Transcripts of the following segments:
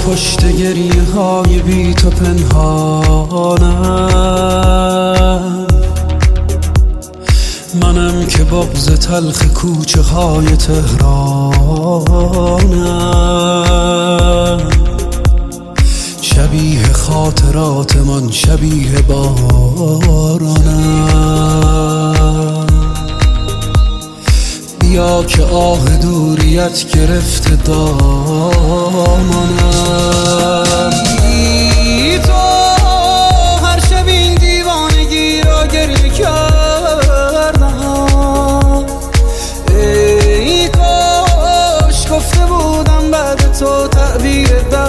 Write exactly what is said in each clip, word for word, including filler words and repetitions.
پشت گریه های بی تو پنهانم، منم که بغض تلخ کوچه های تهرانم. شبیه خاطرات من، شبیه بارانم. بیا که آه دوریت گرفته دامانم. بی تو هر شب این دیوانگی را گریه کردم. ای کاش گفته بودم بعد تو تعبیر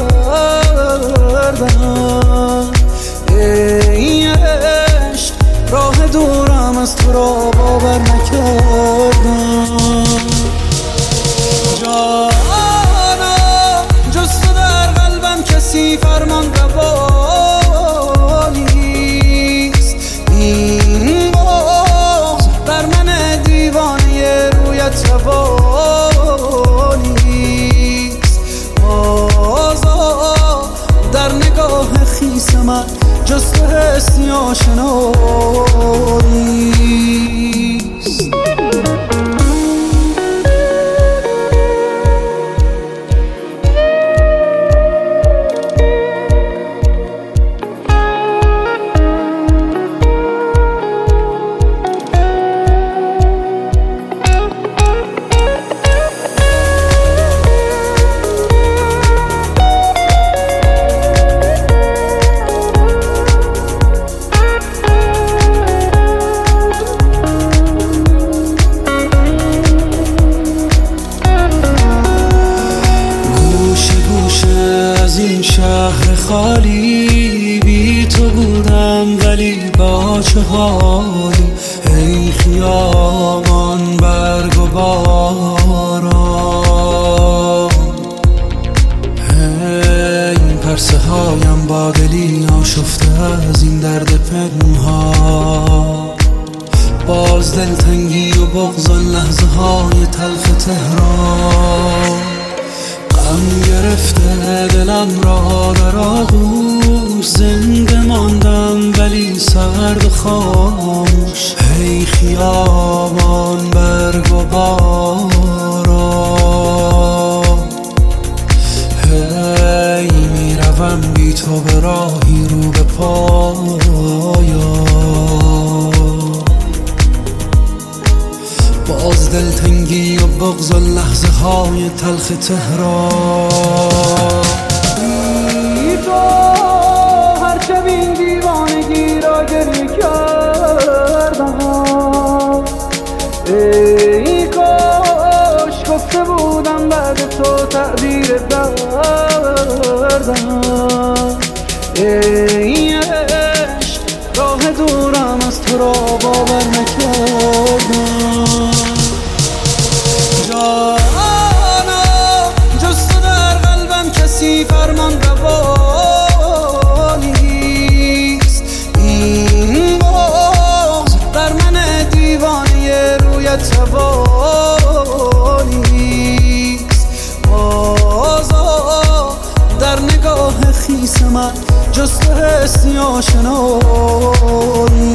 دردم. ای عشق راه دورم از تو را باور نکردم. جانا جز تو در قلبم کسی فرمان روا نیست. این بغض بر من دیوانه رویت روا نیست. بازا در نگاه خیس من جز تو حسی آشنایی نیست. از این شهر خالی بی تو بودم، ولی با چه حالی. ای خیابان برگ و باران، ای پرسه هایم با دلی آشفته از این درد پنهان. باز دلتنگی و بغض آن لحظه های تلخ تهران. غم گرفته دلم را در آغوش، زنده ماندم ولی سرد و خاموش. هی خیابان برگ و باران، هی میروم بی تو به راهی رو به پایان. باز دلتنگی و بغض و لحظه های تلخ تهران. بی تو هر شب این دیوانگی را گریه کردم. ای کاش گفته بودم بعد تو تعبیر دردم. ای عشق راه دورم از تو را باور نکردم. جانا جز تو در قلبم کسی فرمان روا نیست. این بغض بر من دیوانه رویت روا نیست. بازا در نگاه خیس من جز تو حسی آشنایی